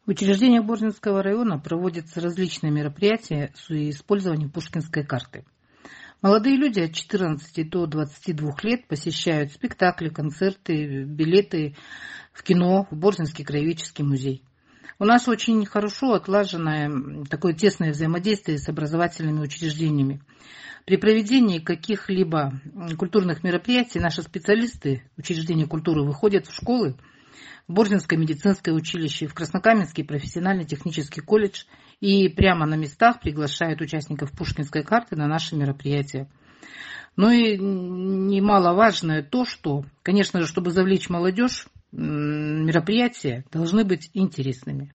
В учреждениях Борзнинского района проводятся различные мероприятия с использованием пушкинской карты. Молодые люди от 14 до 22 лет посещают спектакли, концерты, билеты в кино, в Борзнинский краеведческий музей. У нас очень хорошо отлаженное такое тесное взаимодействие с образовательными учреждениями. При проведении каких-либо культурных мероприятий наши специалисты учреждения культуры выходят в школы, в Борзнинское медицинское училище, в Краснокаменский профессионально-технический колледж и прямо на местах приглашают участников Пушкинской карты на наши мероприятия. Ну и немаловажное то, что, конечно же, чтобы завлечь молодежь, мероприятия должны быть интересными.